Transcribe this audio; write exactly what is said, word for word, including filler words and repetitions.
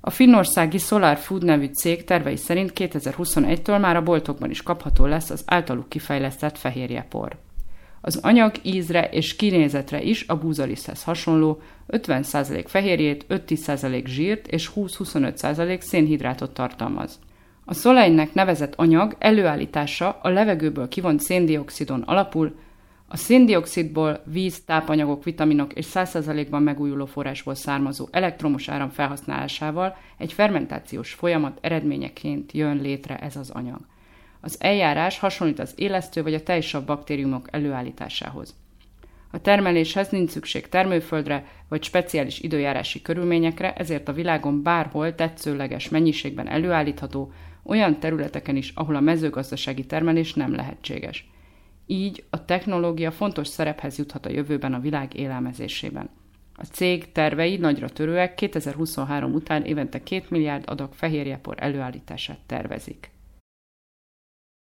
A finnországi Solar Food nevű cég tervei szerint kétezer-huszonegytől már a boltokban is kapható lesz az általuk kifejlesztett fehérjepor. Az anyag ízre és kinézetre is a búzaliszthez hasonló, ötven százalék fehérjét, öt-tíz százalék zsírt és húsz-huszonöt százalék szénhidrátot tartalmaz. A szolejnek nevezett anyag előállítása a levegőből kivont széndioxidon alapul, a széndioxidból víz, tápanyagok, vitaminok és száz százalékban megújuló forrásból származó elektromos áram felhasználásával egy fermentációs folyamat eredményeként jön létre ez az anyag. Az eljárás hasonlít az élesztő vagy a tejsav baktériumok előállításához. A termeléshez nincs szükség termőföldre vagy speciális időjárási körülményekre, ezért a világon bárhol tetszőleges mennyiségben előállítható, olyan területeken is, ahol a mezőgazdasági termelés nem lehetséges. Így a technológia fontos szerephez juthat a jövőben a világ élelmezésében. A cég tervei nagyra törőek, kétezer-huszonhárom után évente két milliárd adag fehérjepor előállítását tervezik.